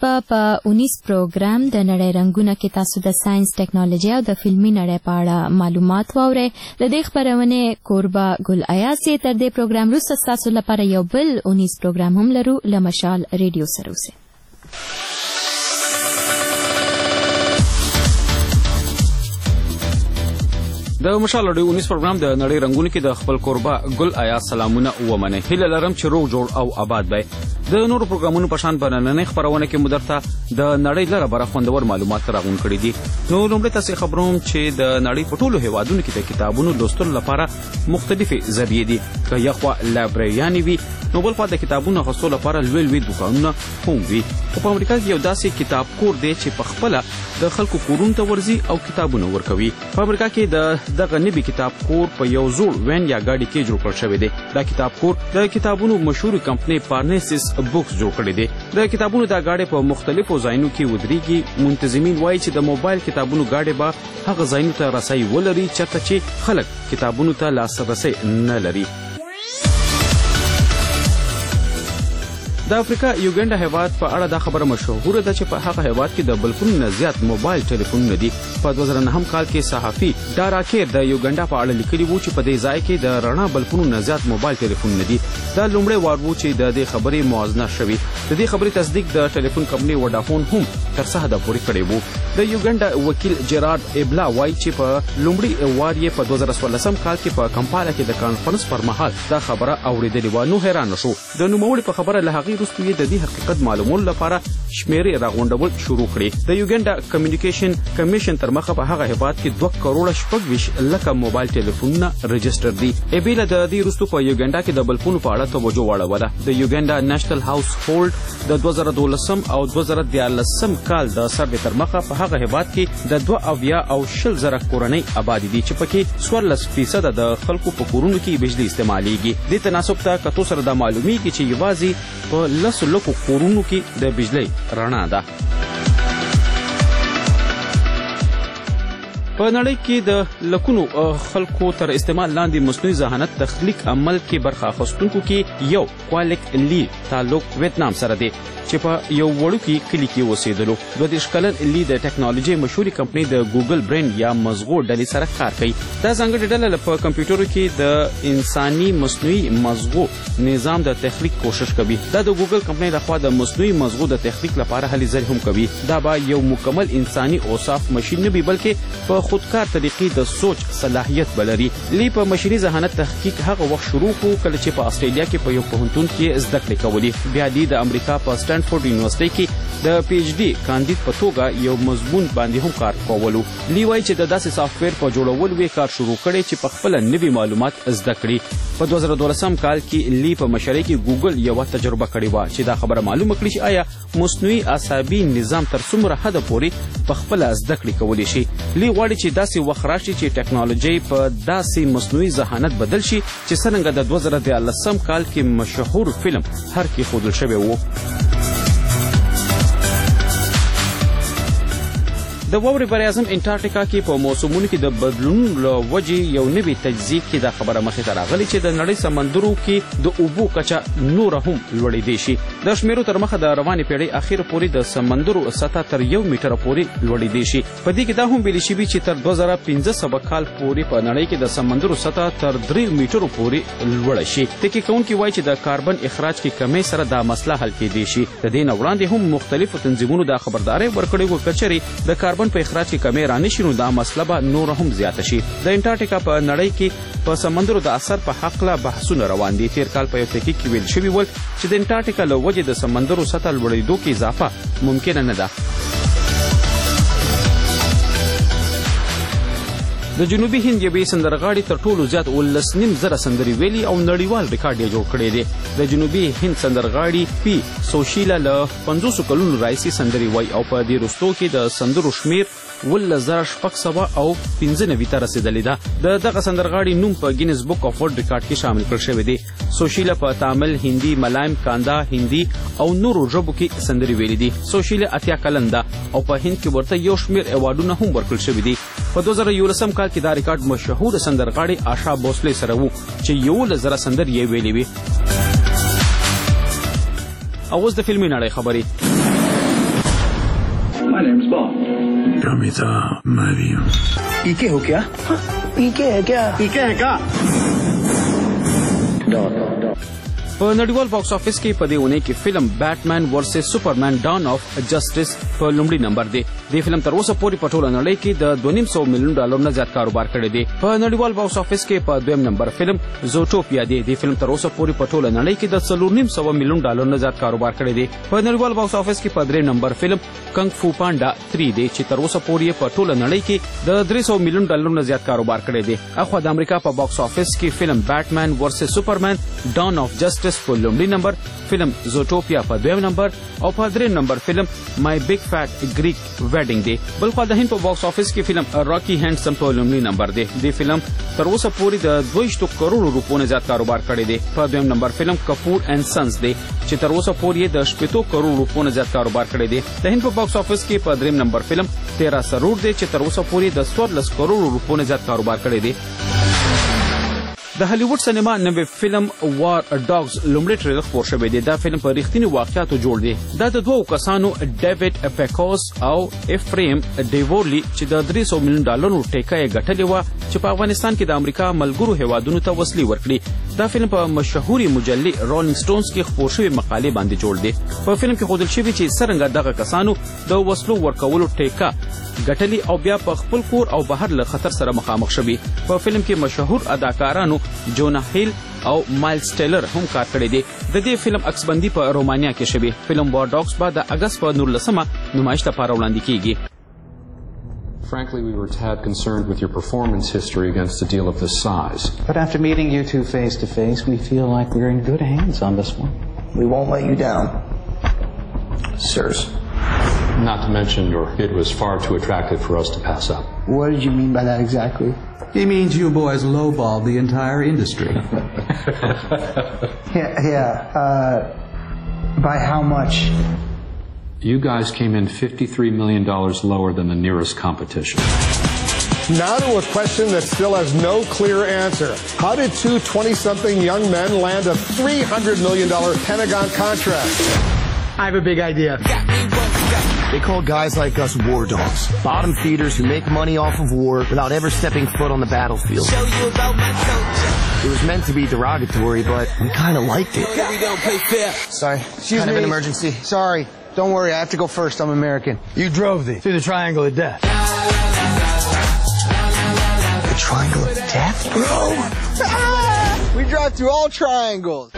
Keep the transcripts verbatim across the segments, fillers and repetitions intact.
شپه په اونیس پروګرام د نړۍ رنګونه کې تاسو د ساينس ټیکنالوژي او د فلمي نړۍ په اړه معلومات واورئ. د دې خپرونې کوربه ګل ایاز تر دې پروګرام وروسته تاسو لپاره یو بل اونیس پروګرام هم لرو له مشال ریډیو سره اوسئ. د مشال ریډیو اونیس پروګرام د نړۍ رنګونه کې د خپل کوربه ګل ایاز سلامونه ومنه. هیله لرم چې روغ جوړ او آباد وي. د نورو پروګرامونو په شان بنننې خبرونه کې مدرته د نړۍ لره بره خوندور معلومات راغون کړي دي. نو لومړی تاسو خبروم چې د نړۍ په ټولو هیوادونو کې د کتابونو لوستلو لپاره مختلفې ذریعې دي. که یو خوا لایبرریانې وي نو بل خوا د کتابونو اخیستلو لپاره لوی لوی دوکانونه هم وي. په امریکا کې یو داسې کتاب کور دی چې په خپله د خلکو کورونو ته ورځي او کتابونه ورکوي. په امریکا کې د دغه نوي کتاب کور په یو زوړ وین یا ګاډي کې جوړ کړل شوی دی. دا کتاب کور د کتابونو مشهور کمپنۍ پارنیسس بوکس جوړ کړی دی. د کتابونو دا ګاډي په مختلفو ځایونو کې ودرېږي. منتظمین وایي چې د موبایل کتابونو ګاډي به هغه ځایونو ته رسۍ ولري چېرته چې خلک کتابونو ته لاسرسی نه لري. د افریقا یوګنډا هیواد په اړه دا خبره مشهوره ده چې په هغه هیواد کې د بلفونو نه زیات موبایل ټلیفونونه دي. په دوه زره نهم کال کې صحافي ډارا کیر د یوګنډا په اړه لیکلي وو چې په دې ځای کې د رڼا بلفونو نه زیات موبایل ټلیفونونه دي. دا لومړی وار وو چې د دې خبرې موازنه شوې. د دې خبرې تصدیق د ټلیفون کمپنۍ وډافون هم تر څه حده پورې کړی وو. د یوګنډا وکیل جیرارد ایبلا وایي چې په لومړي وار یې په دوه زره څوارلسم کال کې په کمپالا کې د کانفرنس پر مهال دا خبره اورېدلې وه. نو حیران شو. د نوموړي په خبره له هغې وروسته یې د دې حقیقت معلومولو لپاره شمیرې راغونډول شروع کړې. د یوګنډا کمیونیکیشن کمیشن تر مخه په هغه هیواد کې دوه کروړه شپږ ویشت لکه موبایل ټلیفونونه رجسټر دي. ایبلا د دې وروسته په یوګنډا کې د بلفونو په اړه توجه واړوله. د یوګنډا نېشنل هاوس هولډ د دوه زره دولسم او دوه زره دیارلسم کال د سروې تر مخه په هغه هیواد کې د دوه اویا او شل زره کورنۍ آبادي دي چې پکې څوارلس فیصده د خلکو په کورونو کې بجلی استعمالیږي. دې تناسب ته کتو سره دا معلومیږي چې یوازې په لسو لکو کورونو کې د بجلی رڼا ده. په نړۍ کې د لکونو خلکو تر استعمال لاندې مصنوعي ذهانت تخلیق عمل کې برخه اخیستونکو کې یو کوالک لی تعلق ویتنام سره دی چې په یو وړوکي کلي کې اوسېدلو. دوه دېرش کلن لی د ټیکنالوژۍ مشهورې کمپنۍ د ګوګل برین یا مزغو ډلې سره کار کوي. دا ځانګړې ډله په کمپیوټرو کې د انساني مصنوعي مزغو نظام د تخلیق کوشش کوي. دا د ګوګل کمپنۍ لخوا د مصنوعي مزغو د تخلیق لپاره هلې ځلې هم کوي. دا به یو مکمل انساني اوصاف ماشین نه وي بلکې په خودکار طریقې د سوچ صلاحیت بلري. لی په ماشیني ذهانت تحقیق هغه وخت شروع کړو کله چې په استرالیا کې په یو پوهنتون کې زده کړې کولې. بیا دی د امریکا په سټنفورډ یونیورسيټي کې د پی ایچ ډي کاندید په توګه یو مضمون باندې هم کار کولو. لی وایي چې د داسې سافټویر په جوړولو یې کار شروع کړی چې په خپله نوي معلومات زده کړي. په دوه زره دولسم کال کې لی په مشرۍ کې ګوګل یوه تجربه کړې وه چې دا خبره معلومه کړي چې آیا مصنوعي اعصابي نظام تر څومره حده پورې په خپله زده کړې کولی شي. لی غواړي چې داسې وخت راشي چې ټیکنالوژي په داسې مصنوعي ذهانت بدل شي چې څرنګه د دوه زره دیارلسم کال کې مشهور فلم هر کې ښودل شوی و. د واورې براعظم انټارکټیکا کې په موسمونو کې د بدلون له وجې یو نوي تجزیه کې دا خبره مخې ته راغلې چې د نړۍ سمندرو کې د اوبو کچه نوره هم لوړېدی شي. د شمیرو تر مخه د روانې پیړۍ اخر پورې د سمندرو سطح تر یو میټره پورې لوړېدی شي. په دې کې دا هم ویل شوي چې تر دوه زره پنځه سوه کال پورې په نړۍ کې د سمندرو سطح تر درې میټرو پورې لوړه شي. تحقیق کوونکي وایي چې د کاربن اخراج کې کمی سره دا مسله حل کېدی شي. د دې نه وړاندې هم مختلفو تنظیمونو دا خبرداری ورکړې وه که چېرې د کاربن په اخراج کې کمی رانشي نو دا مسله به نوره هم زیاته شي. د انټارکټیکا په نړۍ کې په سمندرو د اثر په هکله بحثونه روان دي. تیر کال په یو تحقیق کې ویل شوي ول چې د انټارکټیکا له وجې د سمندرو سطح لوړېدو کې اضافه ممکنه نه ده. د جنوبي هند یوې سندرغاړي تر ټولو زیات اوولس نیم زره سندرې ویلي او نړیوال ریکارډ یې جوړ کړی دی. د جنوبي هند سندرغاړي پی سوشیلا له پنځوسو کلونو راهیسې سندرې وایي او په دې وروستو کې د سندرو شمیر اوولس زره شپږ سوه او پنځه نوي ته رسېدلې ده. د دغه سندرغاړي نوم په ګینز بک اف ورلډ ریکارډ کې شامل کړل شوی دی. سوشیلا په تامل، هندي، ملایم، کاندا، هندي او نورو ژبو کې سندرې ویلي دي. سوشیلا اتیا کلن ده او په هند کې ورته یو شمېر ایوارډونه هم ورکړل شوي دي. په دوه زره یولسم کال کې دا ریکارډ مشهوره سندرغاړي آشا بوسلې سره و چې یولس زره سندرې یې ویلې وې. او اوس د فلمي نړۍ خبرې. My name's Bob. कविता मैं भी हूँ। पीके हो क्या? पीके है क्या? पीके है क्या? په نړیوال باکس افیس کې په دې ونه کې فلم بیټمن ورسس سپرمن ډان اف جسټس په لومړي نمبر دی. د فلم تر اوسه پورې په ټوله نړۍ کې د دوه نیم سوه میلیون ډالر نه زیات کاروبار کړی دی. په نړیوال باکس افیس کې په دویم نمبر فلم زوټوپیا دی. د فلم تر اوسه پورې په ټوله نړۍ کې د څلور نیم سوه میلیون ډالر نه زیات کاروبار کړی دی. په نړیوال باکس افیس کې په دریم نمبر فلم کنګ فو پانډا تری دی چې تر اوسه پورې په ټوله نړۍ کې د درې سوه میلیون ډالر نه زیات کاروبار کړی دی. اخوا د امریکا په باکس افیس کې فلم بیټمن ورسس سپرمن ډان اف جسټس په لومړي نمبر، فلم زوټوپیا په دویم نمبر او په دریم نمبر فلم مای بیگ فیٹ گریک ویډینګ دی. بلخو د هند په باکس افیس کې فلم راکی هینډسم په لومړي نمبر دی. د فلم تر اوسه پورې د دوه ویشت کروڑو روپو نه زیات کاروبار کړی دی. په دویم نمبر فلم کپور اینڈ سنز دی چې تر اوسه پورې د شپږ کروڑو روپو نه زیات کاروبار کړی دی. د هند په باکس افیس کې په دریم نمبر فلم تیرا سرور دی چې تر اوسه پورې د څوارلس کروڑو روپو نه زیات کاروبار کړی دی. د هالیوډ سینما نوې فلم وار ډاګز لومړی ټریلر خپور شوی دی. دا فلم په رښتیني واقعیاتو جوړ دی. دا د دوو کسانو ډیوډ پیکوس او افریم ډیوورلی چې د درې سوه میلیون ډالرو ټیکه یې ګټلې وه چې په افغانستان کې د امریکا ملګرو هیوادونو ته وسلې ورکړي. دا فلم په مشهوري مجلې رولینګ سټونز کې خپور شوی مقالې باندې جوړ دی. په فلم کې ښودل شوي چې څرنګه دغه کسانو د وسلو ورکولو ټیکه ګټلې او بیا په خپل کور او بهر له خطر سره مخامخ شوي. په فلم کې مشهور اداکارانو جونا هیل او مایلز ټیلر هم کار کړی دی. د دې فلم عکسبندي په رومانیا کې شوی. فلم وار ډاګز به د اګست په نولسمه نمایش لپاره وړاندې کیږي. Frankly, we were a tad concerned with your performance history against a deal of this size. But after meeting you two face to face, we feel like we're in good hands on this one. We won't let you down, sirs. Not to mention your bid was far too attractive for us to pass up. What did you mean by that exactly? He means you boys lowballed the entire industry. Yeah, yeah. Uh, by how much? You guys came in fifty-three million dollars lower than the nearest competition. Now to a question that still has no clear answer. How did two twenty-something young men land a three hundred million dollars Pentagon contract? I have a big idea. They call guys like us war dogs. Bottom feeders who make money off of war without ever stepping foot on the battlefield. It was meant to be derogatory, but we kind of liked it. Sorry. Excuse kind me. of an emergency. Sorry. Don't worry. I have to go first. I'm American. You drove these through the triangle of death. The triangle of death, bro? Ah! We drive through all triangles.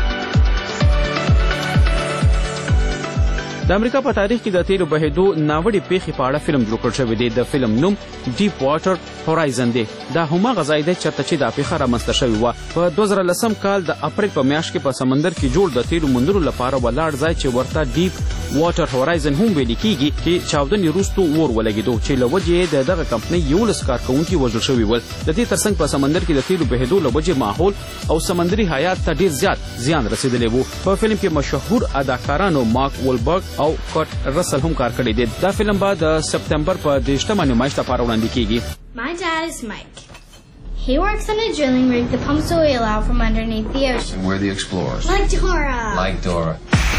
د امریکا په تاریخ کې د تیلو بهېدو ناوړې پیښې په اړه فلم جوړ کړل شوی دی. د فلم نوم ډیپ واټر هورایزن دی. دا هماغه ځای دی چېرته چې دا پیښه رامنځته شوې وه. په دوه زره لسم کال د اپریل په میاشت کې په سمندر کې جوړ د تیلو موندلو لپاره ولاړ ځای چې ورته ډیپ واټر هورایزن هم ویل کېږي چې چاودنې وروستو اور ولګېدو چې له وجې یې د دغه کمپنۍ یولس کارکوونکي وژل شوي ول. د دې ترڅنګ په سمندر کې د تیلو بهېدو له وجې ماحول او سمندري حیات ته ډېر زیات زیان رسېدلی و. په فلم کې مشهور اداکارانو مارک وولبرګ او کټ رسل هم کار کړی دی. دا فلم به د سپتمبر په دېرشمه نمایش لپاره وړاندې کیږي. My dad is Mike. He works on a drilling rig that pumps oil out from underneath the ocean. And we're the explorers. Like Dora. Like Dora.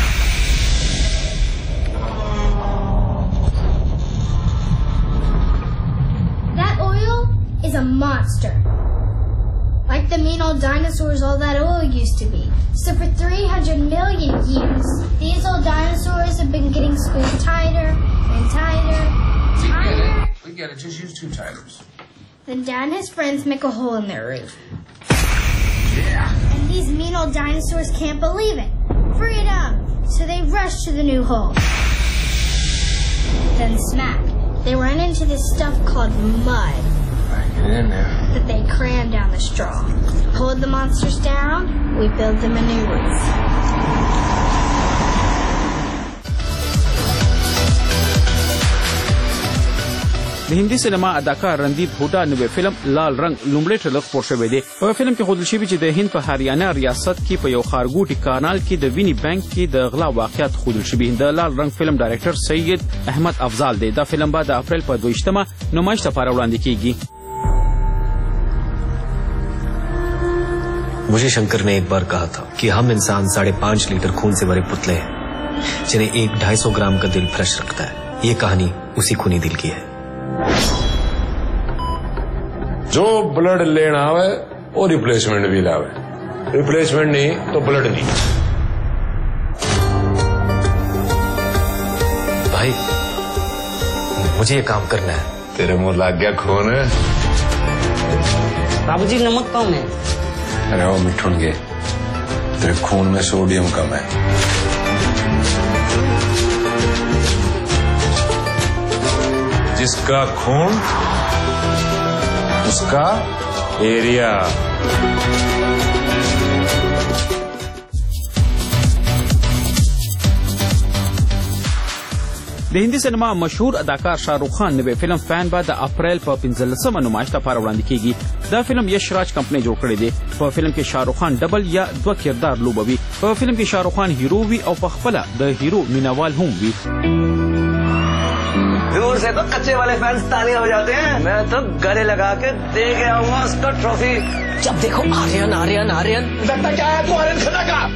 That oil is a monster. Like the mean old dinosaurs all that oil used to be. So for three hundred million years, these old dinosaurs have been getting squeezed tighter and tighter, tighter. We get it. We get it. Just use two tighters. Then Dad and his friends make a hole in their roof. Yeah. And these mean old dinosaurs can't believe it. Freedom! So they rush to the new hole. Then smack. They run into this stuff called mud. Get in there. That they cram down the straw. Hold the monsters down, we build them a new roof. د هندي سینما اداکار رندیپ هوډا نوې فلم لال رنګ لومړی ټریلر خپور شوی دی. په فلم کې ښودل شوي چې د هند په هریانا ریاست کې په یو ښارګوټي کانال کې د ویني بانک کې د غلا واقعیات ښودل شوي. د لال رنګ فلم ډایرکټر سید احمد افضال دی. دا فلم به د اپریل په دویشتمه نمایش لپاره وړاندې کیږي. मुझे शंकर ने एक बार कहा था कि हम इंसान साढ़े पांच लीटर खून से भरे पुतले हैं जिन्हें एक ढाई सौ ग्राम का दिल फ्रेश रखता है. ये कहानी उसी खूनी दिल की है। जो ब्लड लेना आवे वो रिप्लेसमेंट भी लावे, रिप्लेसमेंट नहीं तो ब्लड नहीं। भाई मुझे ये काम करना है। तेरे मुंह लग गया खून है। बाबूजी नमक कम है। अरे वो मिठुन के तेरे खून में सोडियम कम है। जिसका खून उसका एरिया। د هندي سینما مشهور اداکار شاهرخ خان نوې فلم فین به د اپریل په پنځلسمه نمایش لپاره وړاندې کیږي. دا فلم یش راج کمپنۍ جوړ کړی دی. په فلم کې شاهرخ خان ډبل یا دوه کردار لوبوي. په فلم کې شاهرخ خان هیرو وي او په خپل د هیرو مینوال هم وي. दूर से तो कच्चे वाले फैंस तालियां बजाते हैं, मैं तो गले लगा के दे के आऊंगा उसका ट्रॉफी। जब देखो आर्यन आर्यन आर्यन लगता क्या है तू आर्यन खन्ना का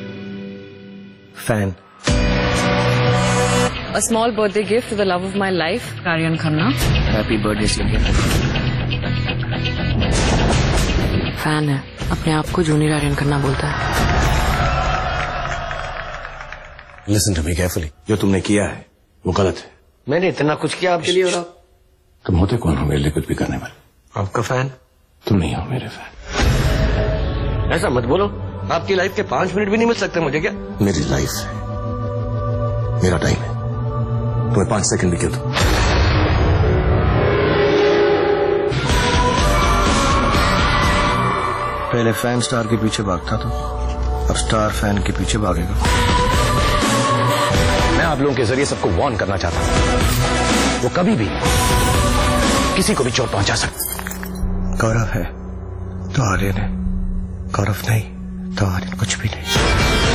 fan. A small birthday gift to the love of my life, Aryan Khanna. Happy birthday Sylvia. Fan है, अपने आप को जूनियर आर्यन खन्ना बोलता है। Listen to me carefully. जो तुमने किया है वो गलत है। मैंने इतना कुछ किया आपके लिए। और तुम होते कौन हो मेरे लिए कुछ भी करने वाले? आपका फैन? तुम नहीं हो मेरे फैन। ऐसा मत बोलो, आपकी लाइफ के पांच मिनट भी नहीं मिल सकते मुझे क्या? मेरी लाइफ है, मेरा टाइम है, तुम्हें पांच सेकंड भी क्यों दो? पहले फैन स्टार के पीछे भागता था, अब स्टार फैन के पीछे भागेगा। मैं आप लोगों के जरिए सबको वार्न करना चाहता हूं, वो कभी भी किसी को भी चोट पहुंचा सकता। गौरव है तो आर्यन है, गौरव नहीं तो आर्यन कुछ भी नहीं।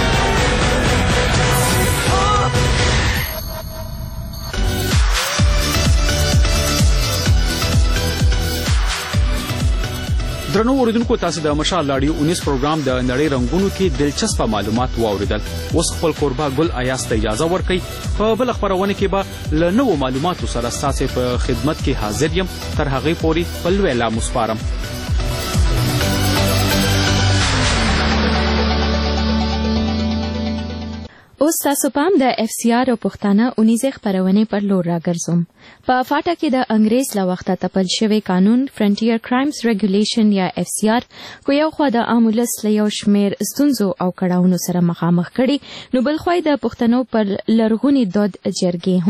درنو اوریدونکو تاسو د مشال لاډیو انیس پروګرام د نړۍ رنگونو کې دلچسپ معلومات واوریدل. اوس خپل کوربه ګل ایاس ته اجازه ورکړئ. په بل خبرونه کې به له نوو معلوماتو سره ستاسو په خدمت کې حاضر یم. تر هغې پورې په لوی لا مسپارم. اوس تاسو پام د اف سی آر او پښتانه اونیزه خبرونه پر لور راګرځوم. په فاټا کې د انګریز له وخته تپل شوی قانون فرنټیر کرایمز ریګولیشن یا اف سی آر کو یو خو د عامولس له یو شمیر ستونزو او کړهونو سره مخامخ کړي، نو بل خو د پښتنو پر لرغونی دود جرګې